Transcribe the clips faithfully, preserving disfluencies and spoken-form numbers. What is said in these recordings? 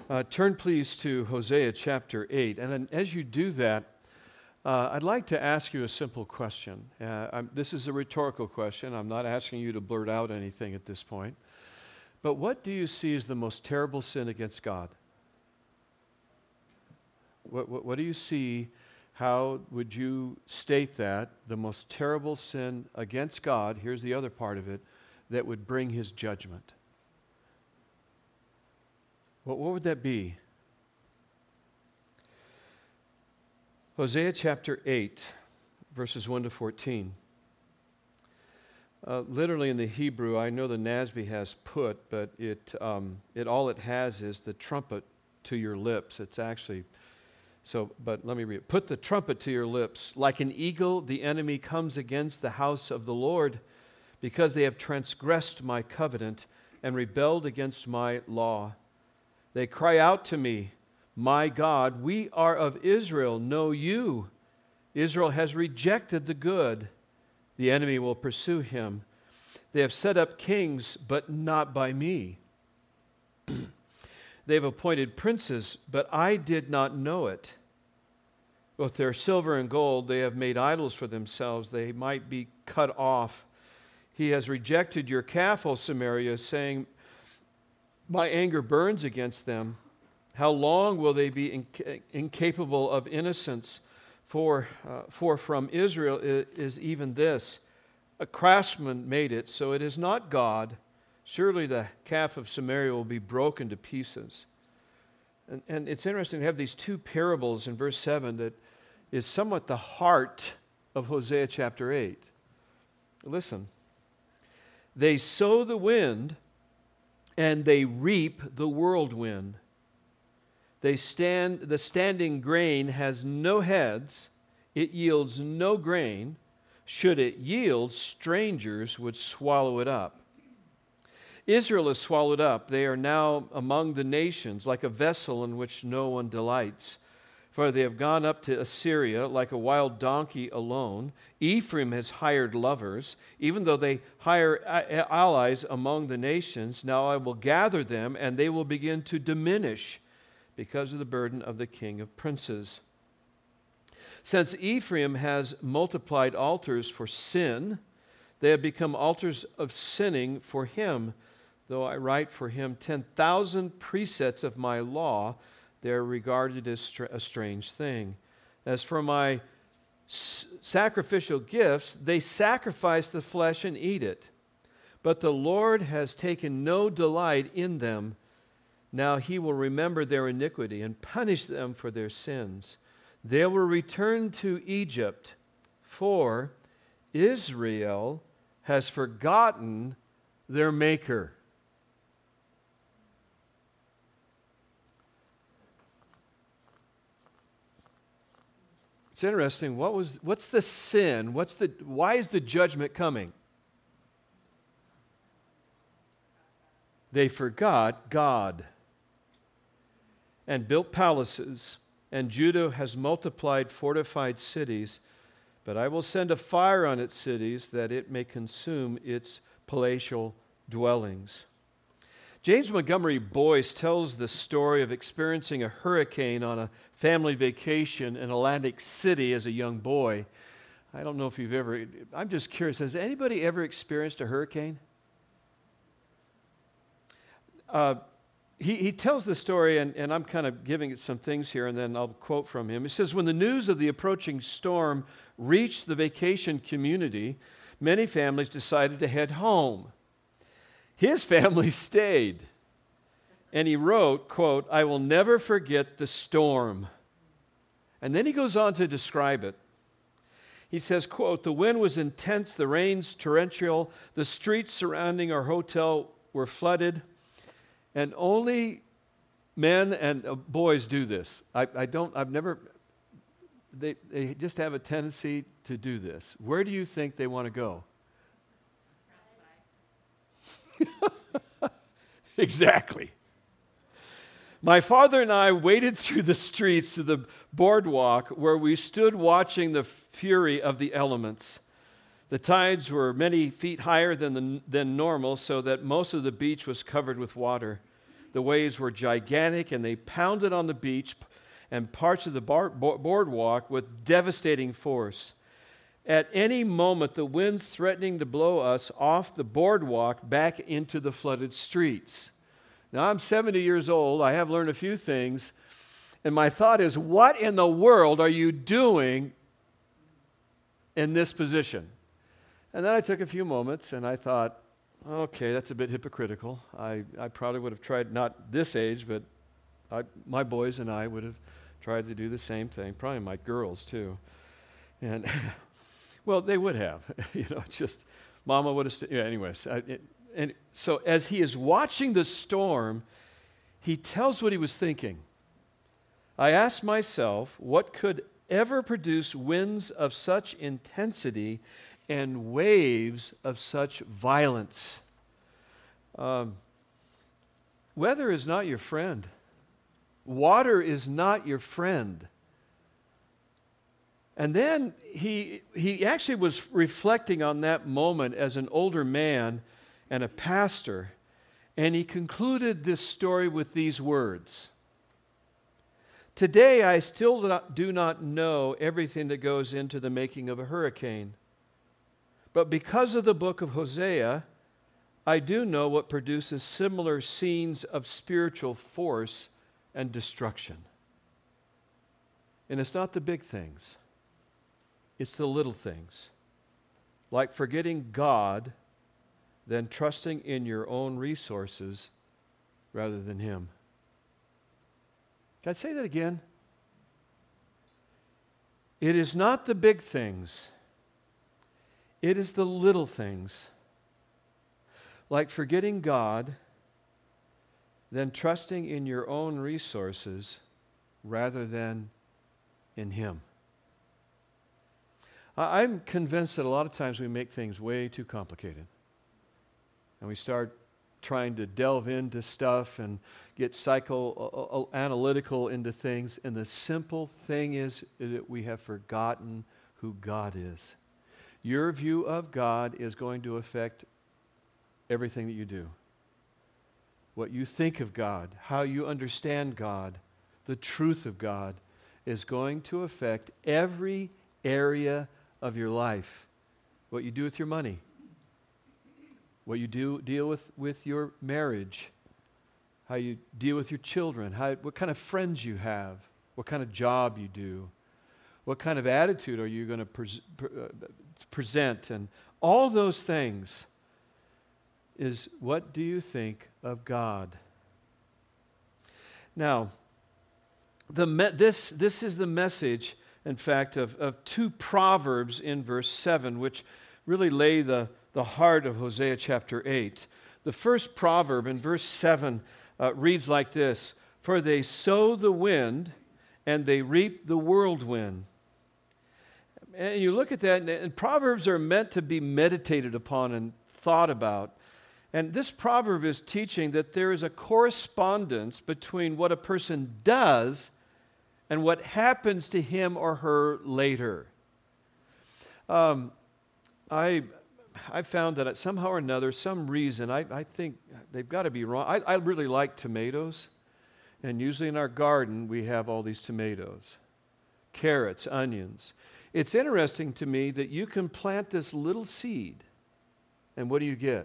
Uh, turn please to Hosea chapter eight. And then as you do that, uh, I'd like to ask you a simple question. Uh, I'm, this is a rhetorical question. I'm not asking you to blurt out anything at this point. But what do you see as the most terrible sin against God? What, what, what do you see? How would you state that? The most terrible sin against God, here's the other part of it, that would bring his judgment. What, what would that be? Hosea chapter eight, verses one to fourteen. Uh, literally in the Hebrew, I know the N A S B has put, but it, um, it all it has is the trumpet to your lips. It's actually, so, but let me read it. Put the trumpet to your lips. Like an eagle, the enemy comes against the house of the Lord, because they have transgressed my covenant and rebelled against my law. They cry out to me, my God, we are of Israel, know you. Israel has rejected the good. The enemy will pursue him. They have set up kings, but not by me. They have appointed princes, but I did not know it. With their silver and gold, they have made idols for themselves. They might be cut off. He has rejected your calf, O Samaria, saying, my anger burns against them. How long will they be inca- incapable of innocence? For, uh, for from Israel is, is even this, a craftsman made it, so it is not God. Surely the calf of Samaria will be broken to pieces. And, and it's interesting to have these two parables in verse seven that is somewhat the heart of Hosea chapter eight. Listen. They sow the wind, and they reap the whirlwind. They stand, the standing grain has no heads, it yields no grain. Should it yield, strangers would swallow it up. Israel is swallowed up. They are now among the nations, like a vessel in which no one delights. For they have gone up to Assyria like a wild donkey alone. Ephraim has hired lovers, even though they hire allies among the nations. Now I will gather them, and they will begin to diminish because of the burden of the king of princes. Since Ephraim has multiplied altars for sin, they have become altars of sinning for him. Though I write for him ten thousand precepts of my law, they are regarded as a strange thing. As for my s- sacrificial gifts, they sacrifice the flesh and eat it. But the Lord has taken no delight in them. Now he will remember their iniquity and punish them for their sins. They will return to Egypt, for Israel has forgotten their Maker. It's interesting. What was? What's the sin? What's the? Why is the judgment coming? They forgot God and built palaces, and Judah has multiplied fortified cities. But I will send a fire on its cities, that it may consume its palatial dwellings. James Montgomery Boyce tells the story of experiencing a hurricane on a family vacation in Atlantic City as a young boy. I don't know if you've ever, I'm just curious, has anybody ever experienced a hurricane? Uh, he, he tells the story, and, and I'm kind of giving it some things here, and then I'll quote from him. He says, when the news of the approaching storm reached the vacation community, many families decided to head home. His family stayed. And he wrote, quote, I will never forget the storm. And then he goes on to describe it. He says, quote, the wind was intense, the rains torrential, the streets surrounding our hotel were flooded, and only men and uh, boys do this. I, I don't, I've never, they, they just have a tendency to do this. Where do you think they want to go? Exactly. My father and I waded through the streets to the boardwalk where we stood watching the fury of the elements. The tides were many feet higher than, the, than normal, so that most of the beach was covered with water. The waves were gigantic, and they pounded on the beach and parts of the bar- boardwalk with devastating force. At any moment, the wind's threatening to blow us off the boardwalk back into the flooded streets. Now, I'm seventy years old. I have learned a few things. And my thought is, what in the world are you doing in this position? And then I took a few moments and I thought, okay, that's a bit hypocritical. I, I probably would have tried, not this age, but I, my boys and I would have tried to do the same thing. Probably my girls too. And, well, they would have. you know, just, Mama would have, st- yeah, anyways. I, it, and so as he is watching the storm, he tells what he was thinking. I asked myself, what could ever produce winds of such intensity and waves of such violence? Um, weather is not your friend. Water is not your friend. And then he, he actually was reflecting on that moment as an older man and a pastor, and he concluded this story with these words. Today, I still do not, do not know everything that goes into the making of a hurricane. But because of the book of Hosea, I do know what produces similar scenes of spiritual force and destruction. And it's not the big things. It's the little things. Like forgetting God, then trusting in your own resources rather than Him. Can I say that again? It is not the big things. It is the little things. Like forgetting God, then trusting in your own resources rather than in Him. I'm convinced that a lot of times we make things way too complicated. And we start trying to delve into stuff and get psychoanalytical into things. And the simple thing is that we have forgotten who God is. Your view of God is going to affect everything that you do. What you think of God, how you understand God, the truth of God is going to affect every area of your life. What you do with your money, what you do deal with, with your marriage, how you deal with your children, how, what kind of friends you have, what kind of job you do, what kind of attitude are you going to pres- pre- uh, present, and all those things is what do you think of God? Now, the me- this, this is the message, in fact, of, of two proverbs in verse seven, which really lay the, the heart of Hosea chapter eight. The first proverb in verse seven uh, reads like this, "For they sow the wind, and they reap the whirlwind." And you look at that, and, and Proverbs are meant to be meditated upon and thought about. And this proverb is teaching that there is a correspondence between what a person does and what happens to him or her later. Um, I I found that somehow or another, some reason, I, I think they've got to be wrong. I, I really like tomatoes, and usually in our garden we have all these tomatoes, carrots, onions. It's interesting to me that you can plant this little seed, and what do you get?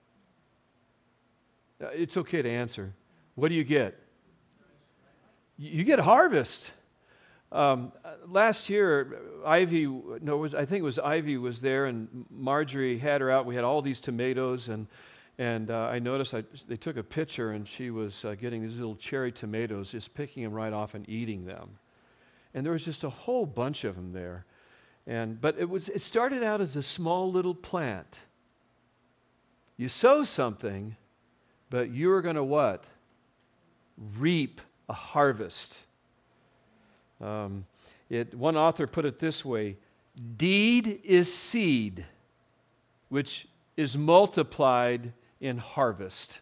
It's okay to answer. What do you get? You get a harvest. Um, last year, Ivy, no, it was, I think it was Ivy was there, and Marjorie had her out. We had all these tomatoes, and and uh, I noticed I, they took a picture, and she was uh, getting these little cherry tomatoes, just picking them right off and eating them. And there was just a whole bunch of them there. And but it was it started out as a small little plant. You sow something, but you're going to what? Reap a harvest. Um, it, one author put it this way, deed is seed, which is multiplied in harvest.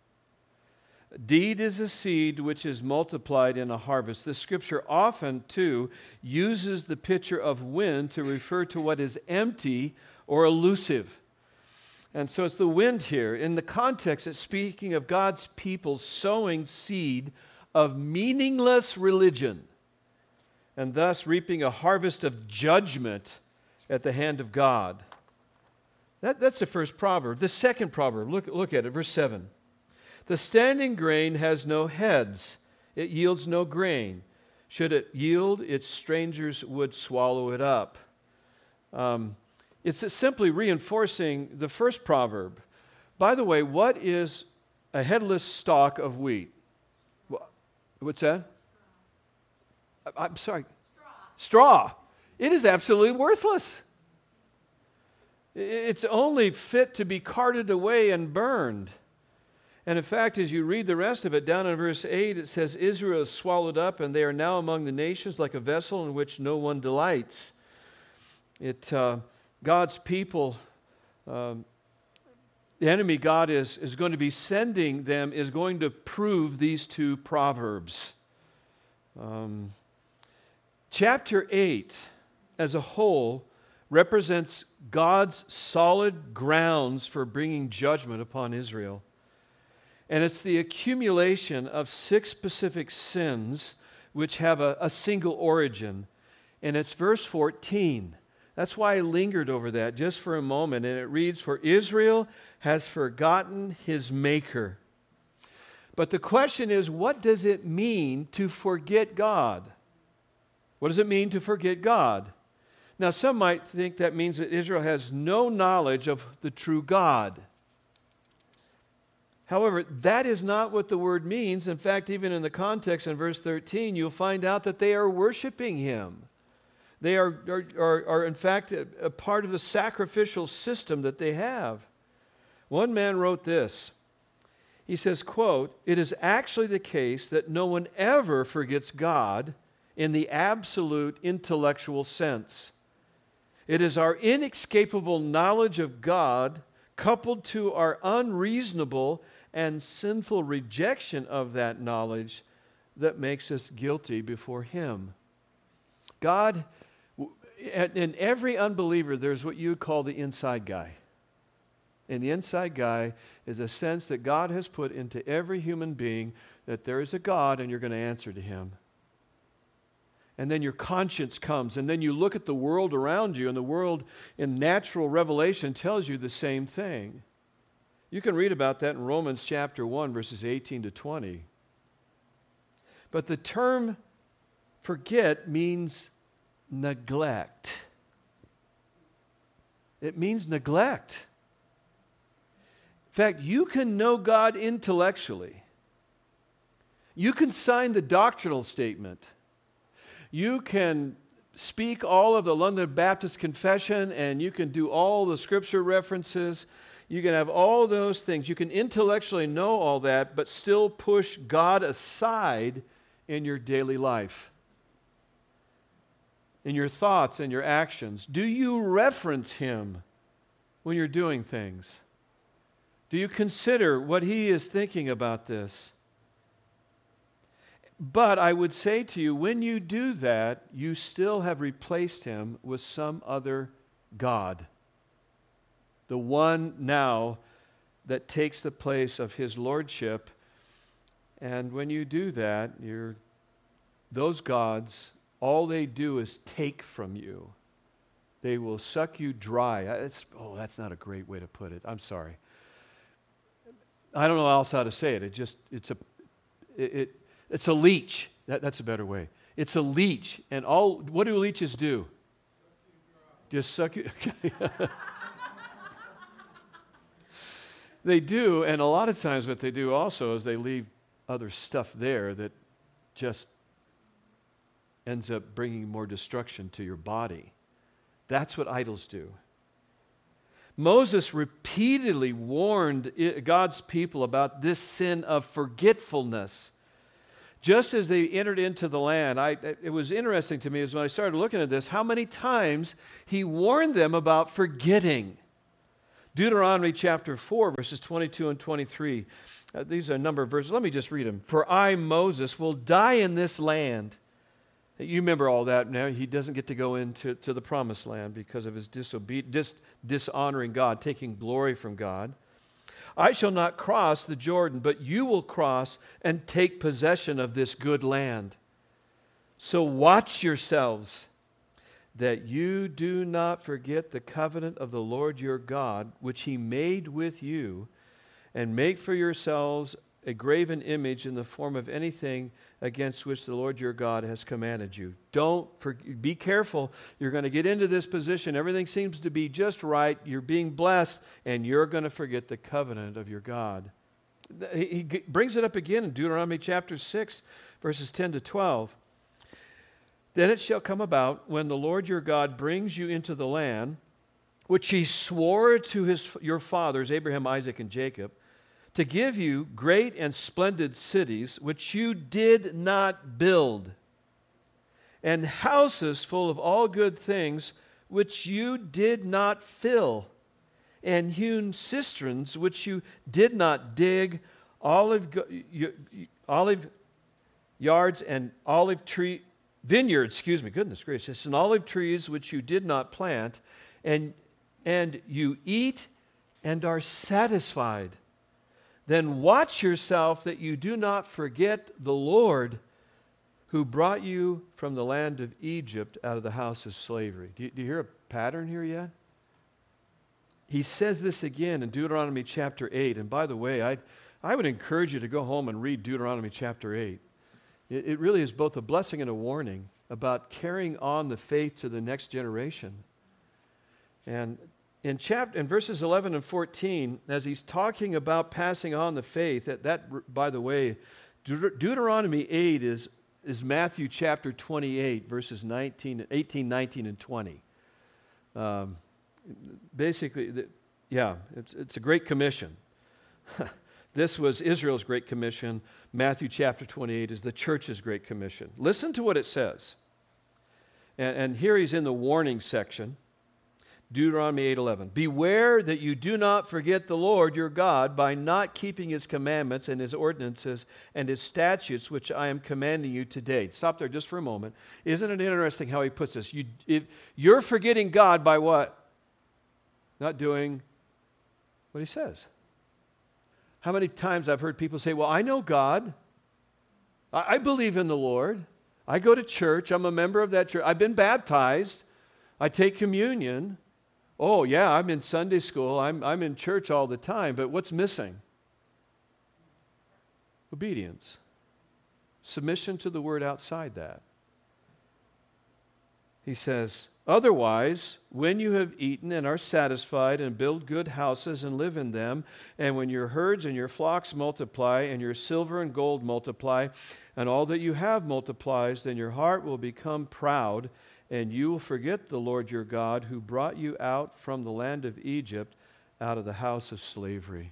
Deed is a seed which is multiplied in a harvest. The scripture often, too, uses the picture of wind to refer to what is empty or elusive. And so it's the wind here. In the context, it's speaking of God's people sowing seed of meaningless religion and thus reaping a harvest of judgment at the hand of God. That, that's the first proverb. The second proverb, look, look at it, verse seven. The standing grain has no heads. It yields no grain. Should it yield, its strangers would swallow it up. Um, it's simply reinforcing the first proverb. By the way, what is a headless stalk of wheat? What's that? I'm sorry. Straw. Straw. It is absolutely worthless. It's only fit to be carted away and burned. And in fact, as you read the rest of it, down in verse eight, it says, Israel is swallowed up, and they are now among the nations like a vessel in which no one delights. It, uh, God's people, um, the enemy God is, is going to be sending them, is going to prove these two proverbs. Um, chapter eight, as a whole, represents God's solid grounds for bringing judgment upon Israel. And it's the accumulation of six specific sins which have a, a single origin. And it's verse fourteen. That's why I lingered over that just for a moment. And it reads, For Israel has forgotten his maker. But the question is, what does it mean to forget God? What does it mean to forget God? Now, some might think that means that Israel has no knowledge of the true God. However, that is not what the word means. In fact, even in the context in verse thirteen, you'll find out that they are worshiping him. They are, are, are, are in fact, a, a part of the sacrificial system that they have. One man wrote this. He says, quote, It is actually the case that no one ever forgets God in the absolute intellectual sense. It is our inescapable knowledge of God coupled to our unreasonable and sinful rejection of that knowledge that makes us guilty before him. God, in every unbeliever, there's what you would call the inside guy. And the inside guy is a sense that God has put into every human being that there is a God and you're going to answer to him. And then your conscience comes, and then you look at the world around you, and the world in natural revelation tells you the same thing. You can read about that in Romans chapter one, verses eighteen to twenty. But the term forget means neglect. It means neglect. In fact, you can know God intellectually. You can sign the doctrinal statement. You can speak all of the London Baptist Confession, and you can do all the scripture references. You can have all those things. You can intellectually know all that, but still push God aside in your daily life, in your thoughts and your actions. Do you reference him when you're doing things? Do you consider what he is thinking about this? But I would say to you, when you do that, you still have replaced him with some other God. The one now that takes the place of his lordship. And when you do that, you're, those gods, all they do is take from you. They will suck you dry. It's, oh, that's not a great way to put it. I'm sorry. I don't know else how to say it. It just, it's a, it, it It's a leech. That, that's a better way. It's a leech. And all, what do leeches do? Just suck you. They do, and a lot of times what they do also is they leave other stuff there that just ends up bringing more destruction to your body. That's what idols do. Moses repeatedly warned God's people about this sin of forgetfulness. Just as they entered into the land, I, it was interesting to me is when I started looking at this, how many times he warned them about forgetting. Deuteronomy chapter four, verses twenty-two and twenty-three. Uh, these are a number of verses. Let me just read them. For I, Moses, will die in this land, You remember all that. Now he doesn't get to go into to the promised land because of his disobe- dis- dishonoring God, taking glory from God. I shall not cross the Jordan, but you will cross and take possession of this good land. So watch yourselves, that you do not forget the covenant of the Lord your God, which he made with you, and make for yourselves a graven image in the form of anything against which the Lord your God has commanded you. Don't for, be careful. You're going to get into this position. Everything seems to be just right. You're being blessed, and you're going to forget the covenant of your God. He, he brings it up again in Deuteronomy chapter six, verses ten to twelve. Then it shall come about when the Lord your God brings you into the land, which he swore to his, your fathers, Abraham, Isaac, and Jacob, to give you great and splendid cities, which you did not build, and houses full of all good things, which you did not fill, and hewn cisterns, which you did not dig, olive, olive yards and olive tree, vineyards, excuse me, goodness gracious, and olive trees, which you did not plant, and, and you eat and are satisfied. Then watch yourself that you do not forget the Lord who brought you from the land of Egypt out of the house of slavery. Do you, do you hear a pattern here yet? He says this again in Deuteronomy chapter eight. And by the way, I I would encourage you to go home and read Deuteronomy chapter eight. It, it really is both a blessing and a warning about carrying on the faith to the next generation. And In, chapter, in verses eleven and fourteen, as he's talking about passing on the faith, that, that by the way, Deut- Deuteronomy eight is, is Matthew chapter twenty-eight, verses nineteen, eighteen, nineteen, and twenty. Um, basically, the, yeah, it's, it's a great commission. This was Israel's great commission. Matthew chapter twenty-eight is the church's great commission. Listen to what it says. And, and here he's in the warning section. Deuteronomy eight eleven. Beware that you do not forget the Lord your God by not keeping his commandments and his ordinances and his statutes, which I am commanding you today. Stop there just for a moment. Isn't it interesting how he puts this? You, if, you're forgetting God by what? Not doing what he says. How many times I've heard people say, well, I know God. I, I believe in the Lord. I go to church. I'm a member of that church. I've been baptized. I take communion. Oh, yeah, I'm in Sunday school. I'm, I'm in church all the time. But what's missing? Obedience. Submission to the word outside that. He says, otherwise, when you have eaten and are satisfied and build good houses and live in them, and when your herds and your flocks multiply and your silver and gold multiply, and all that you have multiplies, then your heart will become proud, and you will forget the Lord your God who brought you out from the land of Egypt, out of the house of slavery.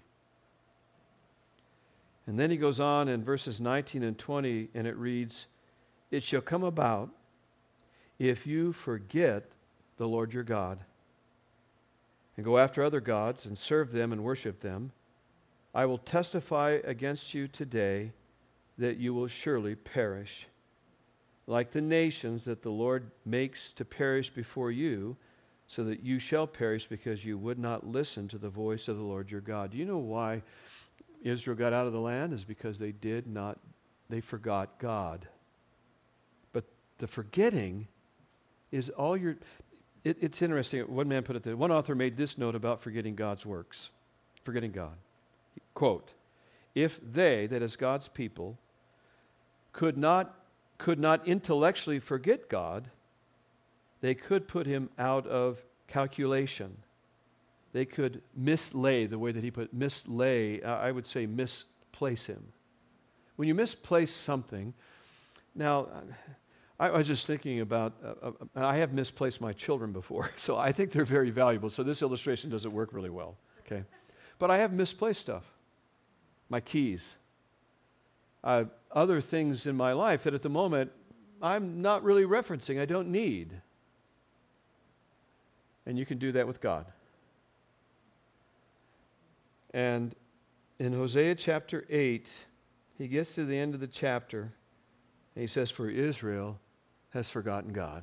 And then he goes on in verses nineteen and twenty, and it reads, it shall come about, if you forget the Lord your God, and go after other gods and serve them and worship them, I will testify against you today that you will surely perish, like the nations that the Lord makes to perish before you, so that you shall perish because you would not listen to the voice of the Lord your God. Do you know why Israel got out of the land? Is because they did not, they forgot God. But the forgetting is all your, it, it's interesting. One man put it there. One author made this note about forgetting God's works. Forgetting God. Quote, if they, that is God's people, could not could not intellectually forget God, they could put him out of calculation. They could mislay, the way that he put it, mislay, uh, I would say misplace him. When you misplace something, now, I, I was just thinking about, uh, uh, I have misplaced my children before, so I think they're very valuable, so this illustration doesn't work really well, okay? But I have misplaced stuff, my keys. Uh, other things in my life that at the moment I'm not really referencing, I don't need. And you can do that with God. And in Hosea chapter eight, he gets to the end of the chapter, and he says, for Israel has forgotten God.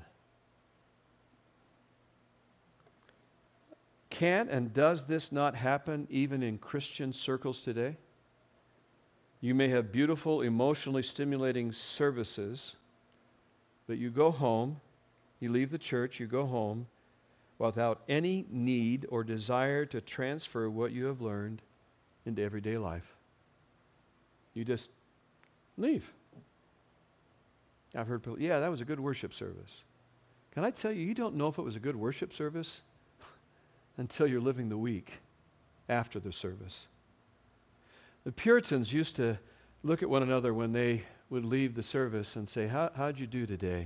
Can and does this not happen even in Christian circles today? You may have beautiful, emotionally stimulating services, but you go home, you leave the church, you go home without any need or desire to transfer what you have learned into everyday life. You just leave. I've heard people, yeah, that was a good worship service. Can I tell you, you don't know if it was a good worship service until you're living the week after the service. The Puritans used to look at one another when they would leave the service and say, How, how'd you do today?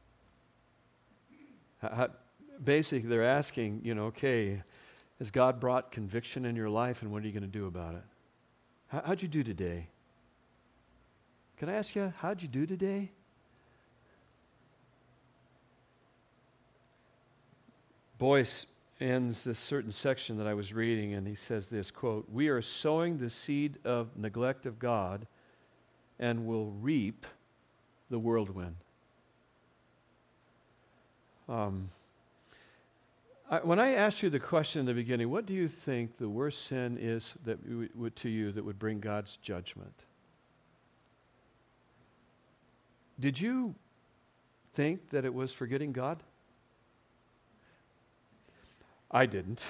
How, how, basically, they're asking, you know, okay, has God brought conviction in your life, and what are you going to do about it? How, how'd you do today? Can I ask you, how'd you do today? Boyce ends this certain section that I was reading, and he says this, quote, "We are sowing the seed of neglect of God and will reap the whirlwind." Um, I, when I asked you the question in the beginning, what do you think the worst sin is that w- w- to you that would bring God's judgment? Did you think that it was forgetting God? I didn't.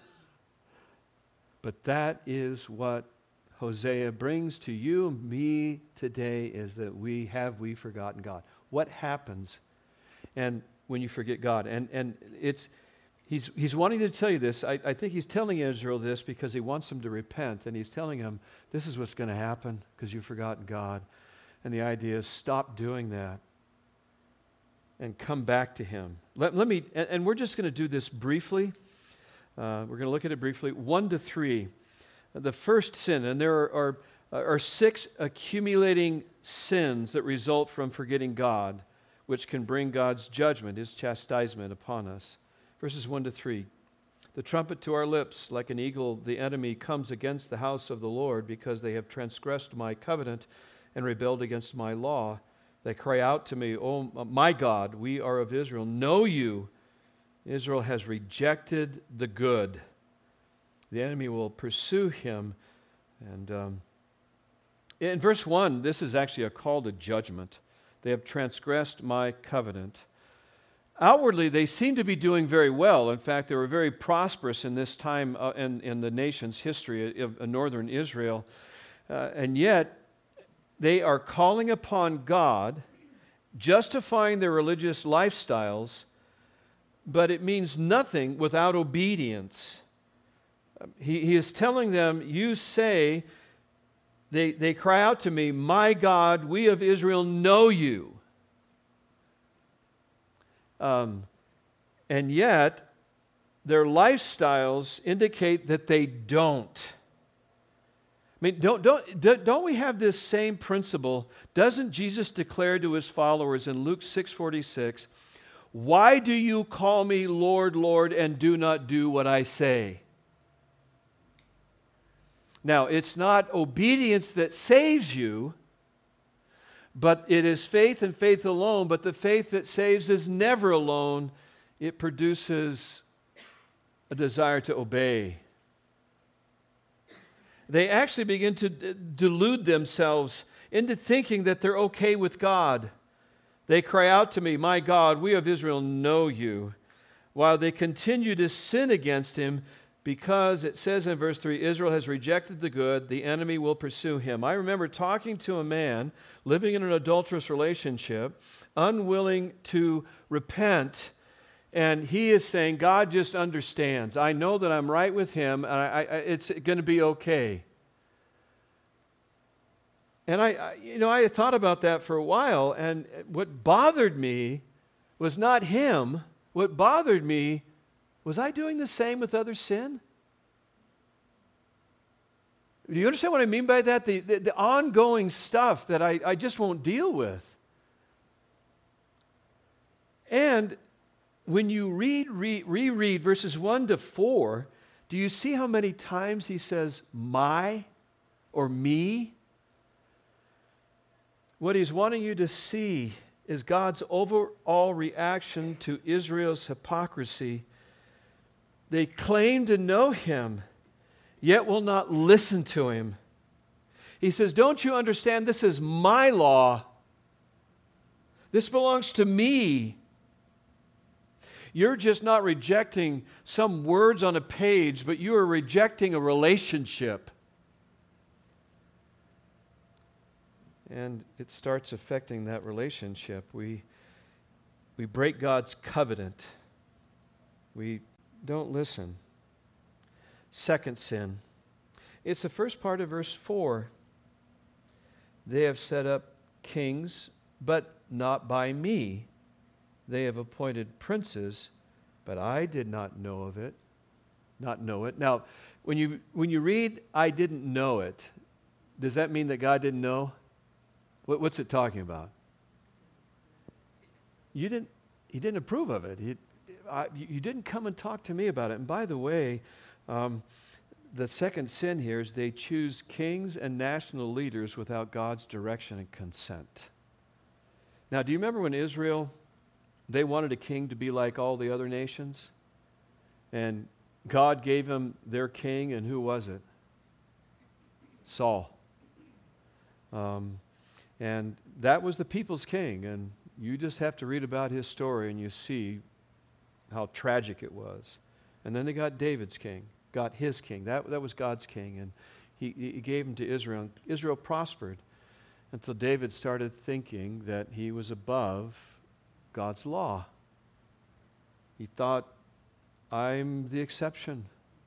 But that is what Hosea brings to you and me today, is that we have we forgotten God. What happens and when you forget God? And and it's he's he's wanting to tell you this. I, I think he's telling Israel this because he wants them to repent, and he's telling them this is what's going to happen because you've forgotten God. And the idea is stop doing that and come back to him. Let, let me, and, and we're just going to do this briefly. Uh, we're going to look at it briefly. One to three. The first sin, and there are, are, are six accumulating sins that result from forgetting God, which can bring God's judgment, his chastisement upon us. Verses one to three. The trumpet to our lips, like an eagle, the enemy comes against the house of the Lord because they have transgressed my covenant and rebelled against my law. They cry out to me, "Oh, my God, we are of Israel. Know you, Israel has rejected the good." The enemy will pursue him. And um, in verse one, this is actually a call to judgment. They have transgressed my covenant. Outwardly, they seem to be doing very well. In fact, they were very prosperous in this time uh, in, in the nation's history of, of northern Israel. Uh, and yet, they are calling upon God, justifying their religious lifestyles, but it means nothing without obedience. He, he is telling them, you say, they, they cry out to me, "My God, we of Israel know you." Um, and yet, their lifestyles indicate that they don't. I mean, don't, don't, don't we have this same principle? Doesn't Jesus declare to his followers in Luke six forty-six, "Why do you call me Lord, Lord, and do not do what I say?" Now, it's not obedience that saves you, but it is faith and faith alone. But the faith that saves is never alone. It produces a desire to obey. They actually begin to d- delude themselves into thinking that they're okay with God. They cry out to me, "My God, we of Israel know you," while they continue to sin against him, because it says in verse three, Israel has rejected the good, the enemy will pursue him. I remember talking to a man living in an adulterous relationship, unwilling to repent, and he is saying, God just understands. I know that I'm right with him, and I, I, it's going to be okay. And I, I, you know, I had thought about that for a while, and what bothered me was not him. What bothered me was I doing the same with other sin? Do you understand what I mean by that? The, the, the ongoing stuff that I, I just won't deal with. And when you read, re, reread verses one to four, do you see how many times he says my or me? What he's wanting you to see is God's overall reaction to Israel's hypocrisy. They claim to know Him, yet will not listen to Him. He says, don't you understand? This is my law. This belongs to me. You're just not rejecting some words on a page, but you are rejecting a relationship. And it starts affecting that relationship. We, we break God's covenant. We don't listen. Second sin. It's the first part of verse four. They have set up kings, but not by me. They have appointed princes, but I did not know of it. Not know it. Now, when you when you read, I didn't know it, does that mean that God didn't know? What, what's it talking about? You didn't. He didn't approve of it. He, I, you didn't come and talk to me about it. And by the way, um, the second sin here is they choose kings and national leaders without God's direction and consent. Now, do you remember when Israel, they wanted a king to be like all the other nations? And God gave them their king, and who was it? Saul. Um, and that was the people's king, and you just have to read about his story and you see how tragic it was. And then they got David's king, got his king. That, that was God's king, and he, he gave him to Israel. Israel prospered until David started thinking that he was above God's law. He thought, I'm the exception.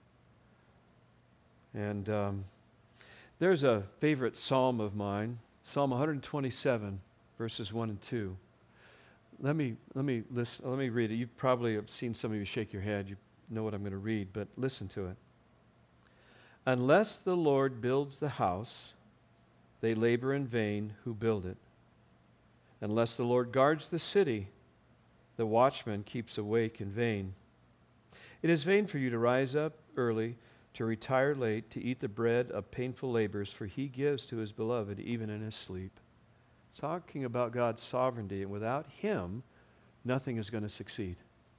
And um, there's a favorite psalm of mine, Psalm one twenty-seven, verses one and two. Let me let me listen, let me read it. You've probably have seen some of you shake your head. You know what I'm going to read, but listen to it. Unless the Lord builds the house, they labor in vain who build it. Unless the Lord guards the city, the watchman keeps awake in vain. It is vain for you to rise up early, to retire late, to eat the bread of painful labors, for He gives to His beloved even in his sleep. Talking about God's sovereignty, and without Him, nothing is going to succeed.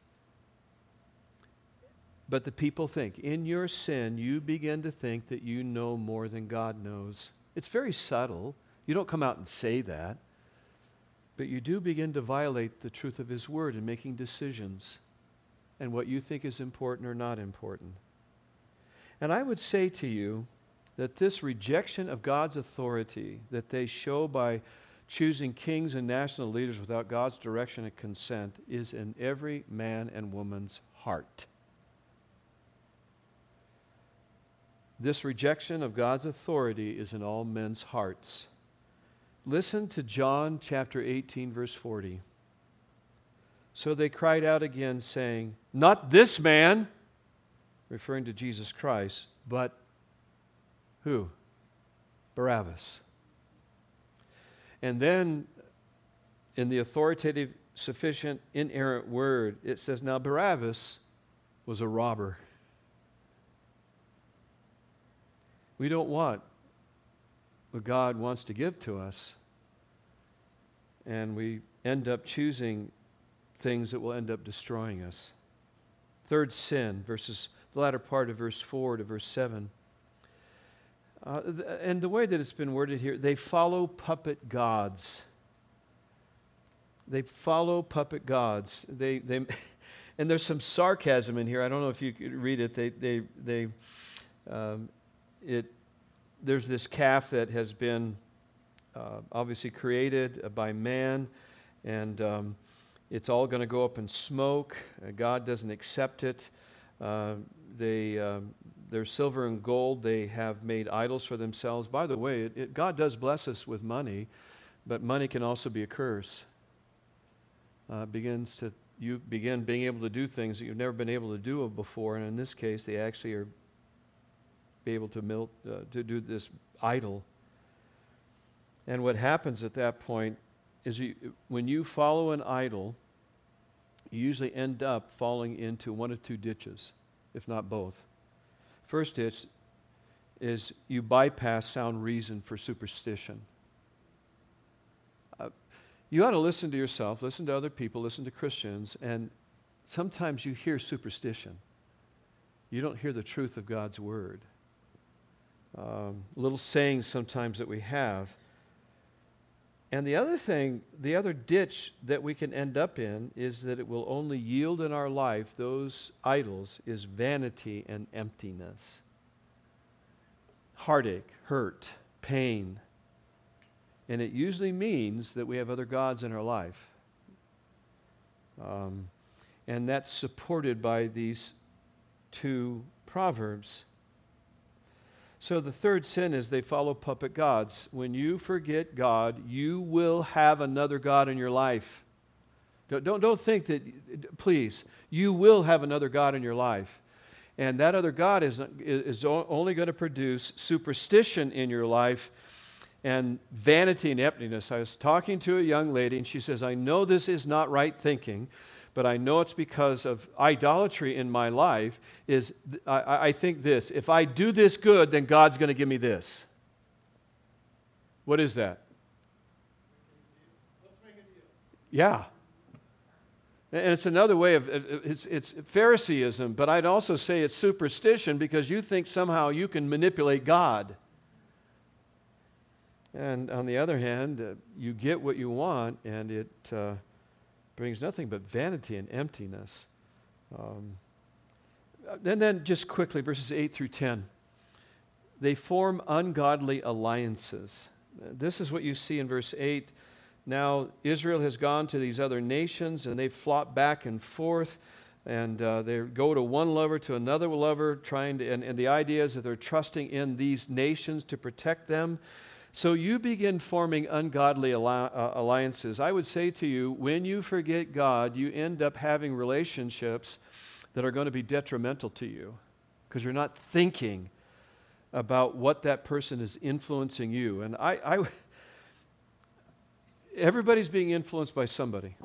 But the people think, in your sin, you begin to think that you know more than God knows. It's very subtle. You don't come out and say that. But you do begin to violate the truth of His Word in making decisions and what you think is important or not important. And I would say to you that this rejection of God's authority that they show by choosing kings and national leaders without God's direction and consent is in every man and woman's heart. This rejection of God's authority is in all men's hearts. Listen to John chapter eighteen, verse forty. So they cried out again, saying, not this man, referring to Jesus Christ, but who? Barabbas. And then in the authoritative, sufficient, inerrant word, it says, now Barabbas was a robber. We don't want what God wants to give to us, and we end up choosing things that will end up destroying us. Third sin, verses the latter part of verse four to verse seven. Uh, th- and the way that it's been worded here, they follow puppet gods. They follow puppet gods. They, they, and there's some sarcasm in here. I don't know if you could read it. They, they, they, um, it. There's this calf that has been uh, obviously created uh, by man, and um, it's all going to go up in smoke. Uh, God doesn't accept it. Uh, they, um, their silver and gold, they have made idols for themselves. By the way, it, it, God does bless us with money, but money can also be a curse. Uh, begins to you begin being able to do things that you've never been able to do before, and in this case, they actually are be able to milk, uh, to do this idol. And what happens at that point is you, when you follow an idol, you usually end up falling into one of two ditches, if not both. First ditch is you bypass sound reason for superstition. Uh, You ought to listen to yourself, listen to other people, listen to Christians, and sometimes you hear superstition. You don't hear the truth of God's word. Um, little sayings sometimes that we have. And the other thing, the other ditch that we can end up in is that it will only yield in our life, those idols, is vanity and emptiness. Heartache, hurt, pain. And it usually means that we have other gods in our life. Um, and that's supported by these two proverbs. So the third sin is they follow puppet gods. When you forget God, you will have another god in your life. Don't, don't, don't think that, please, you will have another god in your life. And that other god is, is only going to produce superstition in your life and vanity and emptiness. I was talking to a young lady, and she says, I know this is not right thinking, but I know it's because of idolatry in my life, is I, I think this, if I do this good, then God's going to give me this. What is that? Let's make a deal. Yeah. And it's another way of, it's, it's Phariseeism, but I'd also say it's superstition because you think somehow you can manipulate God. And on the other hand, uh, you get what you want, and it uh, brings nothing but vanity and emptiness. Um, and then just quickly, verses eight through ten. They form ungodly alliances. This is what you see in verse eight. Now Israel has gone to these other nations, and they've flopped back and forth, and uh, they go to one lover to another lover, trying to, and, and the idea is that they're trusting in these nations to protect them. So you begin forming ungodly alliances. I would say to you, when you forget God, you end up having relationships that are going to be detrimental to you because you're not thinking about what that person is influencing you. And I, I, everybody's being influenced by somebody.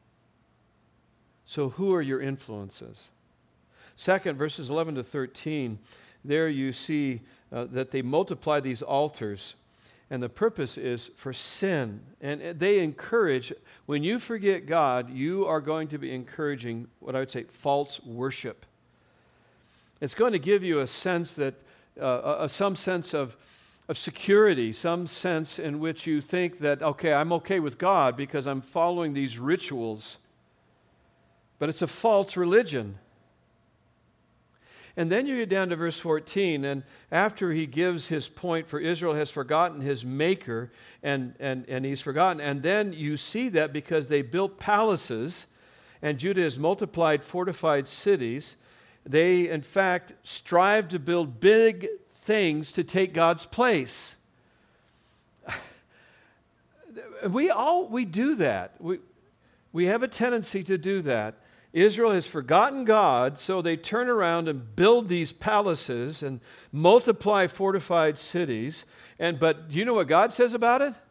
So who are your influences? Second, verses eleven to thirteen, there you see uh, that they multiply these altars. And the purpose is for sin. And they encourage, when you forget God, you are going to be encouraging what I would say false worship. It's going to give you a sense that, uh, a, some sense of, of security, some sense in which you think that, okay, I'm okay with God because I'm following these rituals. But it's a false religion. And then you get down to verse fourteen, and after he gives his point for Israel has forgotten his maker, and, and, and he's forgotten, and then you see that because they built palaces, and Judah has multiplied fortified cities, they in fact strive to build big things to take God's place. We all, we do that. We, we have a tendency to do that. Israel has forgotten God, so they turn around and build these palaces and multiply fortified cities. And but do you know what God says about it?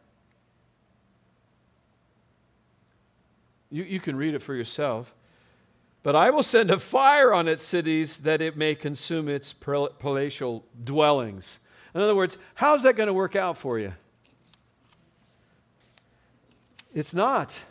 You, you can read it for yourself. But I will send a fire on its cities that it may consume its palatial dwellings. In other words, how's that going to work out for you? It's not.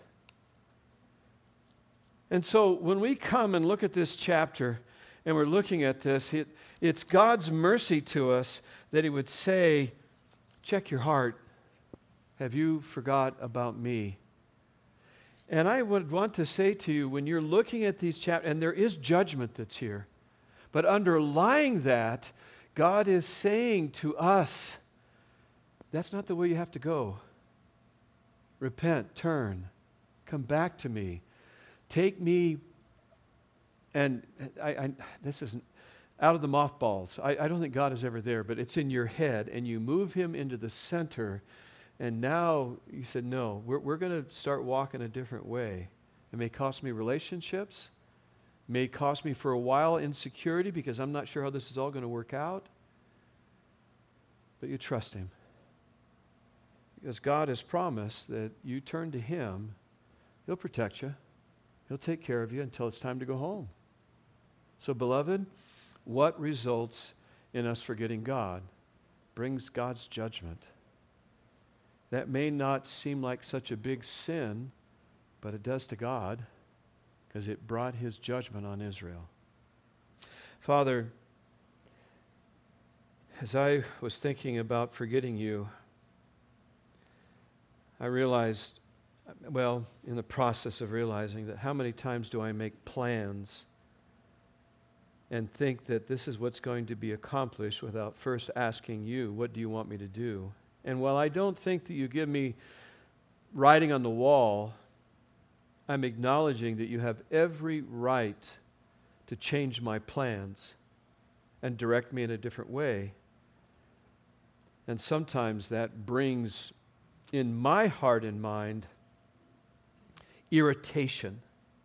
And so when we come and look at this chapter and we're looking at this, it, it's God's mercy to us that he would say, check your heart. Have you forgot about me? And I would want to say to you, when you're looking at these chapters, and there is judgment that's here, but underlying that, God is saying to us, that's not the way you have to go. Repent, turn, come back to me. Take me, and I, I, this isn't out of the mothballs. I, I don't think God is ever there, but it's in your head, and you move him into the center, and now you said, no, we're, we're going to start walking a different way. It may cost me relationships. It may cost me for a while insecurity because I'm not sure how this is all going to work out. But you trust him. Because God has promised that you turn to him, he'll protect you. He'll take care of you until it's time to go home. So, beloved, what results in us forgetting God brings God's judgment. That may not seem like such a big sin, but it does to God, because it brought his judgment on Israel. Father, as I was thinking about forgetting you, I realized, well, in the process of realizing that how many times do I make plans and think that this is what's going to be accomplished without first asking you, what do you want me to do? And while I don't think that you give me writing on the wall, I'm acknowledging that you have every right to change my plans and direct me in a different way. And sometimes that brings in my heart and mind irritation,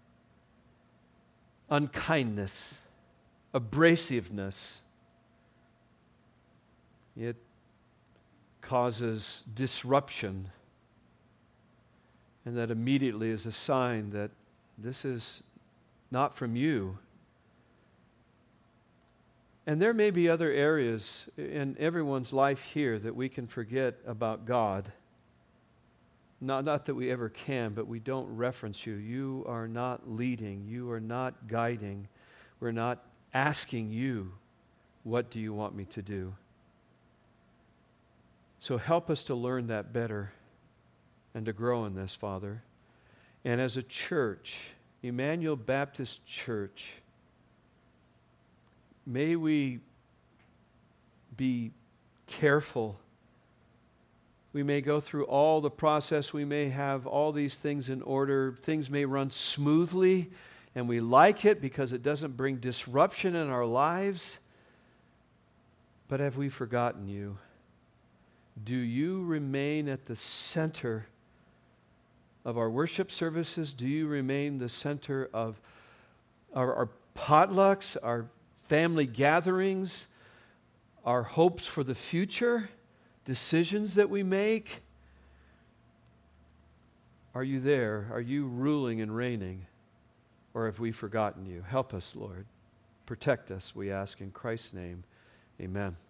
unkindness, abrasiveness. It causes disruption, and that immediately is a sign that this is not from you. And there may be other areas in everyone's life here that we can forget about God. Not, not that we ever can, but we don't reference you. You are not leading. You are not guiding. We're not asking you, what do you want me to do? So help us to learn that better and to grow in this, Father. And as a church, Emmanuel Baptist Church, may we be careful. We may go through all the process. We may have all these things in order. Things may run smoothly, and we like it because it doesn't bring disruption in our lives. But have we forgotten you? Do you remain at the center of our worship services? Do you remain the center of our, our potlucks, our family gatherings, our hopes for the future, decisions that we make? Are you there? Are you ruling and reigning? Or have we forgotten you? Help us, Lord. Protect us, we ask in Christ's name. Amen.